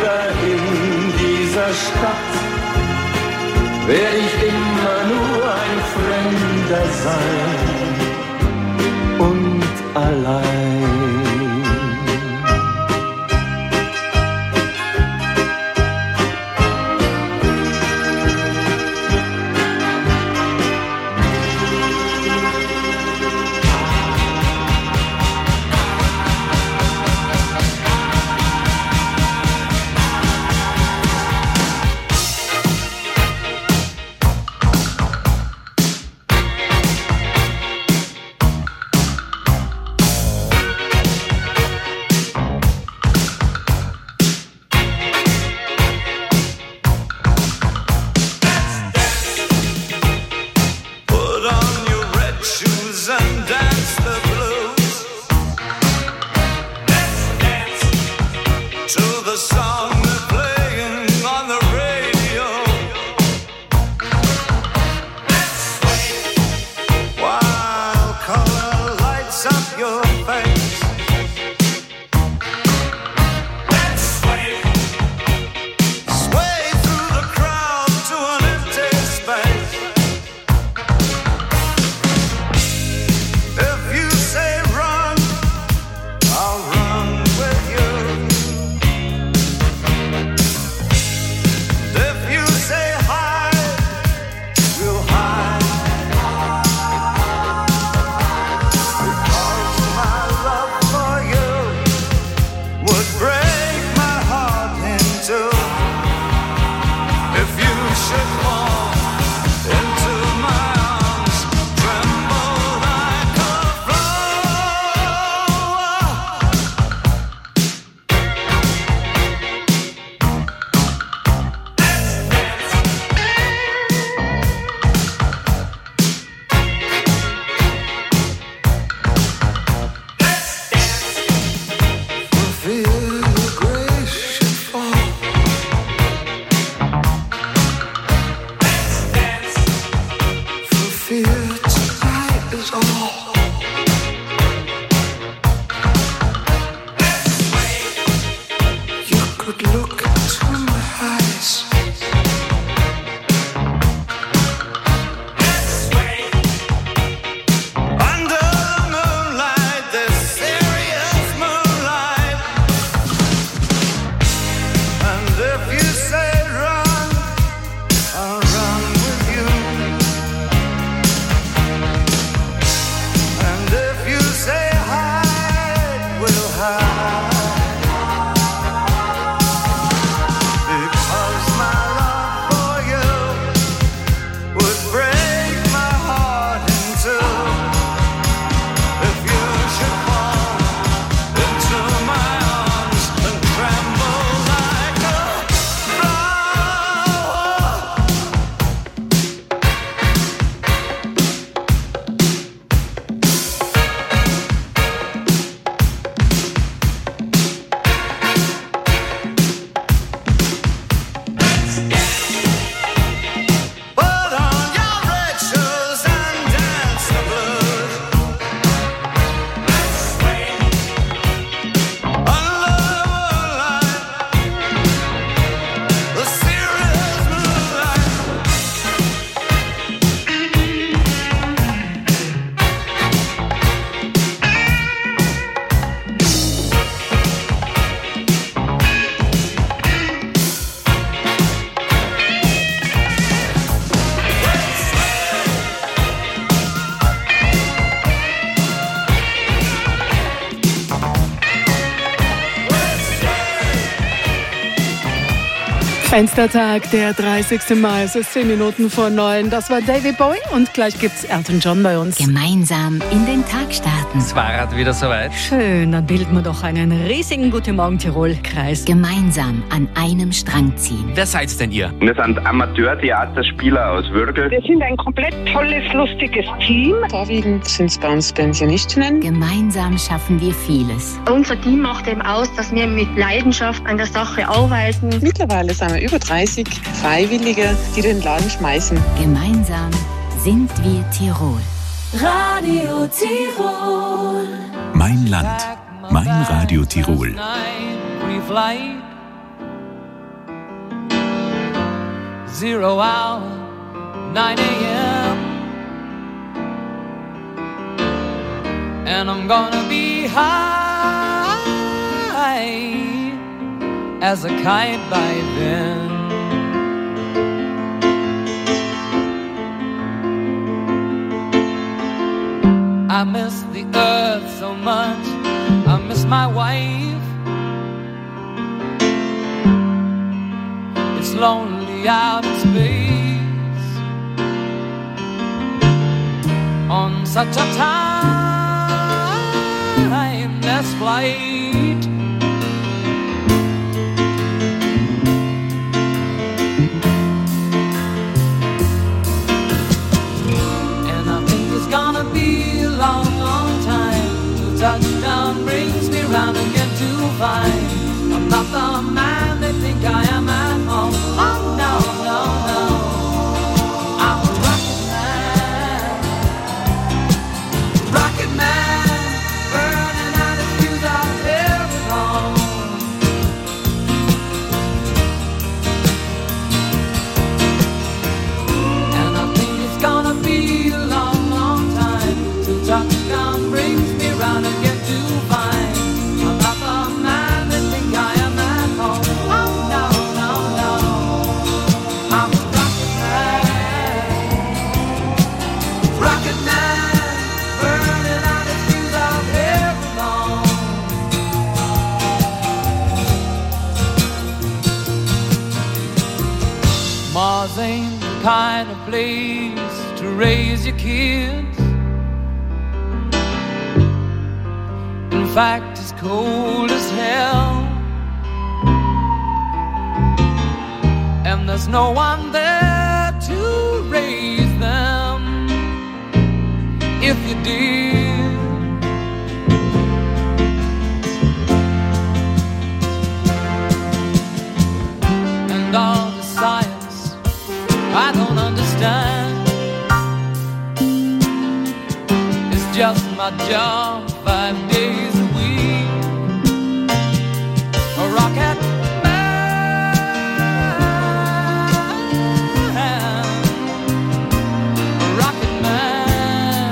dieser Stadt werde ich immer nur ein Fremder sein und allein. Fenstertag, der dreißigste Mai, es ist zehn Minuten vor neun. Das war David Bowie und gleich gibt's Elton John bei uns. Gemeinsam in den Tag starten. Es war halt wieder soweit. Schön, dann bilden wir doch einen riesigen Guten Morgen Tirol-Kreis. Gemeinsam an einem Strang ziehen. Wer seid denn ihr? Wir sind Amateurtheaterspieler aus Würgl. Wir sind ein komplett tolles, lustiges Team. Vorwiegend sind es bei uns Pensionistinnen. Gemeinsam schaffen wir vieles. Unser Team macht eben aus, dass wir mit Leidenschaft an der Sache arbeiten. Mittlerweile sind wir über dreißig Freiwillige, die den Laden schmeißen. Gemeinsam sind wir Tirol. Radio Tirol. Mein Land. Mein Radio Tirol. zero hour, nine a.m. And I'm gonna be high as a kite by then. I miss the earth so much, I miss my wife. It's lonely out in space on such a timeless flight. And I think it's gonna be a long, long time till touchdown brings me round again to find I'm not the man they think I am at home. Oh no, no, no, I'm a rocket man, rocket man, burning out his fuse out here alone. And I think it's gonna be a long, long time till touchdown brings me round again to find I'm not the man they think I am at home. Oh no, no, no, I'm a rocket man, rocket man, burning out his fuse out here alone. Mars ain't the kind of place to raise your kids. In fact, it's cold as hell, and there's no one there to raise them if you did. And all the science I don't understand, it's just my job five days a week. A rocket man, a rocket man.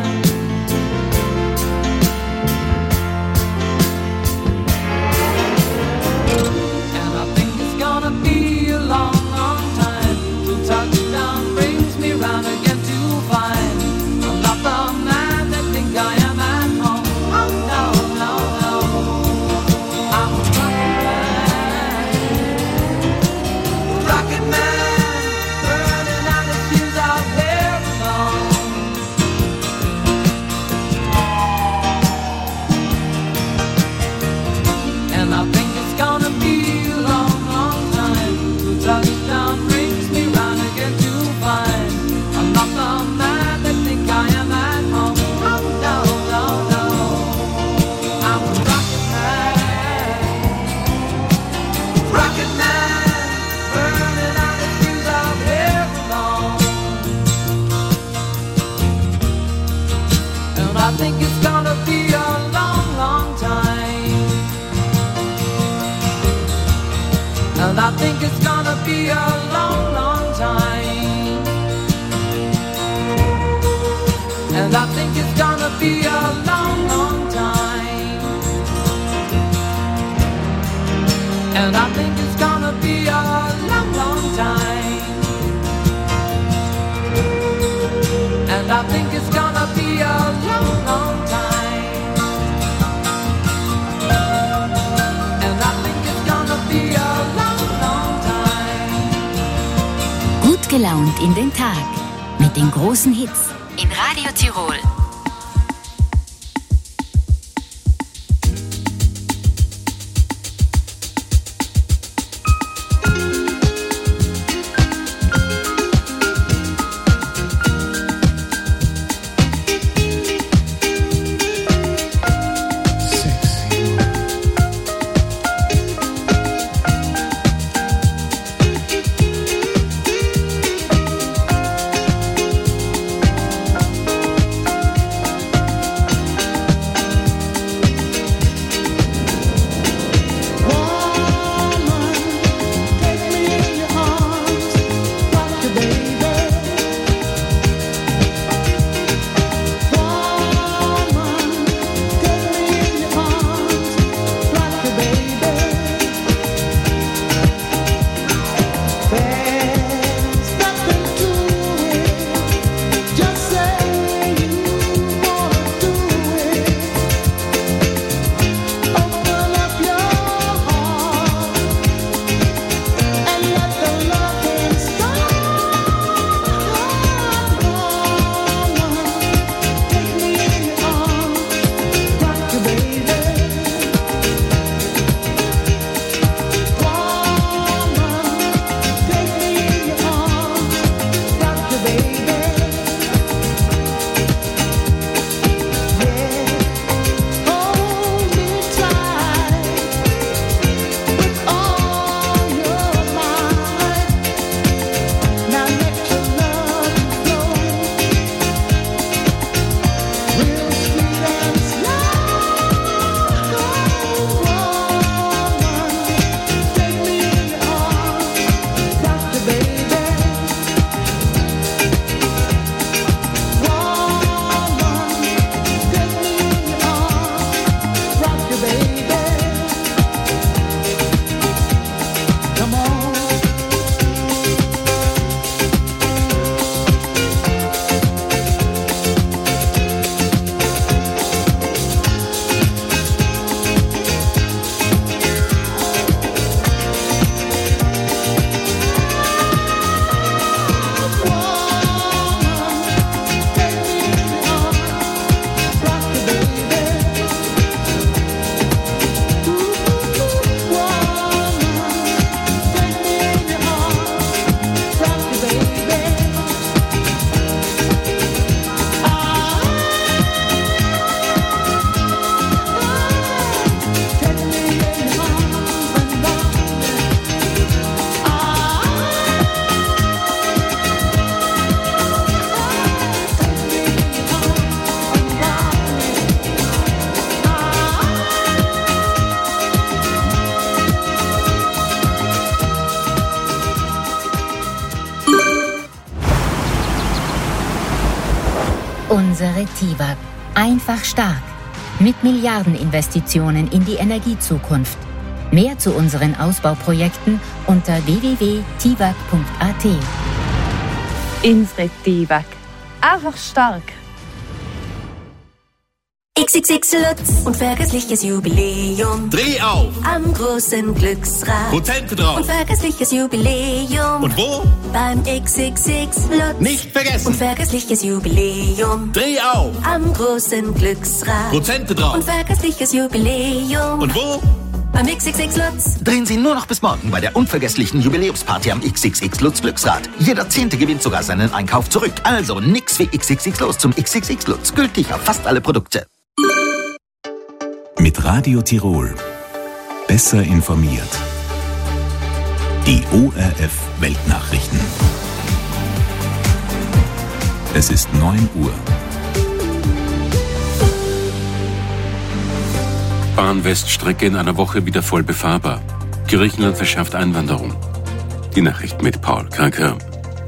And I think it's gonna be a long, long time till touchdown brings me round again to find I'm not the man that think I am at home. Oh no, no, no, I'm a rocket man, rocket man, burning out his fuse out here alone. And I think it's gonna be a long, long time till touchdown brings me round again to find I'm not the man that think I am at home. Oh no, no, no, I'm a rocket man, rocket man, burning out his fuse out here alone. And I think it's gonna be a long, long time. And I think it's gonna be a long, long time. And I think it's gonna be a long, long time. And I think it's gonna be a long, long time. And I think it's gonna be a long, long time. And I think it's gonna be a long, long time. Gut gelaunt in den Tag mit den großen Hits in Radio Tirol. Unsere Tiwag. Einfach stark. Mit Milliardeninvestitionen in die Energiezukunft. Mehr zu unseren Ausbauprojekten unter w w w punkt tiwag punkt a t. Unsere Tiwag. Einfach stark. X X X Lutz. Unvergessliches Jubiläum. Dreh auf! Am großen Glücksrad. Prozente drauf! Unvergessliches Jubiläum. Und wo? Beim X X X Lutz. Nicht vergessen! Unvergessliches Jubiläum. Dreh auf! Am großen Glücksrad. Prozente drauf! Unvergessliches Jubiläum. Und wo? Beim X X X Lutz. Drehen Sie nur noch bis morgen bei der unvergesslichen Jubiläumsparty am X X X Lutz Glücksrad. Jeder Zehnte gewinnt sogar seinen Einkauf zurück. Also nix wie X X X los zum X X X Lutz. Gültig auf fast alle Produkte. Mit Radio Tirol. Besser informiert. Die O R F Weltnachrichten. Es ist neun Uhr. Bahn-Weststrecke in einer Woche wieder voll befahrbar. Griechenland verschärft Einwanderung. Die Nachricht mit Paul Kranker.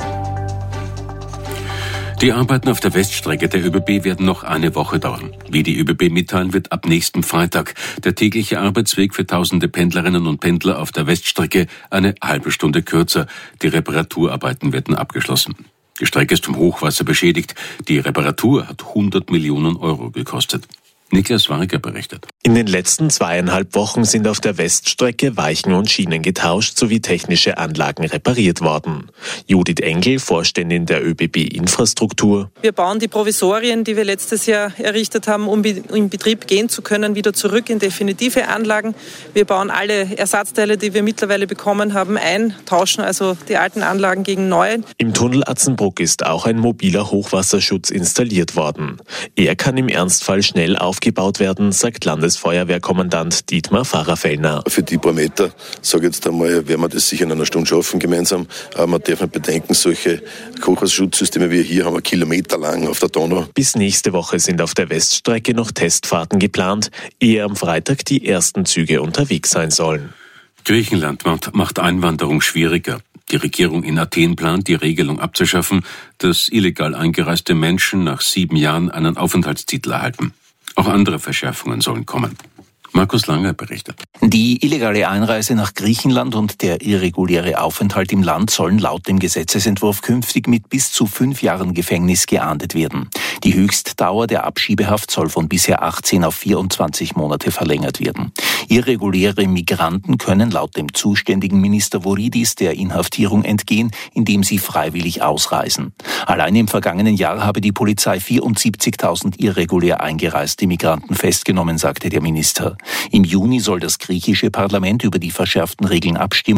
Die Arbeiten auf der Weststrecke der ÖBB werden noch eine Woche dauern. Wie die ÖBB mitteilen, wird ab nächsten Freitag der tägliche Arbeitsweg für tausende Pendlerinnen und Pendler auf der Weststrecke eine halbe Stunde kürzer. Die Reparaturarbeiten werden abgeschlossen. Die Strecke ist vom Hochwasser beschädigt. Die Reparatur hat hundert Millionen Euro gekostet. Niklas Warger berichtet. In den letzten zweieinhalb Wochen sind auf der Weststrecke Weichen und Schienen getauscht sowie technische Anlagen repariert worden. Judith Engel, Vorständin der ÖBB Infrastruktur. Wir bauen die Provisorien, die wir letztes Jahr errichtet haben, um in Betrieb gehen zu können, wieder zurück in definitive Anlagen. Wir bauen alle Ersatzteile, die wir mittlerweile bekommen haben, ein, tauschen also die alten Anlagen gegen neue. Im Tunnel Atzenbruck ist auch ein mobiler Hochwasserschutz installiert worden. Er kann im Ernstfall schnell auf aufgebaut werden, sagt Landesfeuerwehrkommandant Dietmar Pfarrer-Fellner. Für die paar Meter, sage ich jetzt einmal, werden wir das sicher in einer Stunde schaffen gemeinsam. Aber man darf nicht bedenken, solche Hochwasserschutzsysteme wie hier haben wir kilometerlang auf der Donau. Bis nächste Woche sind auf der Weststrecke noch Testfahrten geplant, ehe am Freitag die ersten Züge unterwegs sein sollen. Griechenland macht Einwanderung schwieriger. Die Regierung in Athen plant, die Regelung abzuschaffen, dass illegal eingereiste Menschen nach sieben Jahren einen Aufenthaltstitel erhalten. Auch andere Verschärfungen sollen kommen. Markus Langer berichtet. Die illegale Einreise nach Griechenland und der irreguläre Aufenthalt im Land sollen laut dem Gesetzesentwurf künftig mit bis zu fünf Jahren Gefängnis geahndet werden. Die Höchstdauer der Abschiebehaft soll von bisher achtzehn auf vierundzwanzig Monate verlängert werden. Irreguläre Migranten können laut dem zuständigen Minister Voridis der Inhaftierung entgehen, indem sie freiwillig ausreisen. Allein im vergangenen Jahr habe die Polizei vierundsiebzigtausend irregulär eingereiste Migranten festgenommen, sagte der Minister. Im Juni soll das griechische Parlament über die verschärften Regeln abstimmen.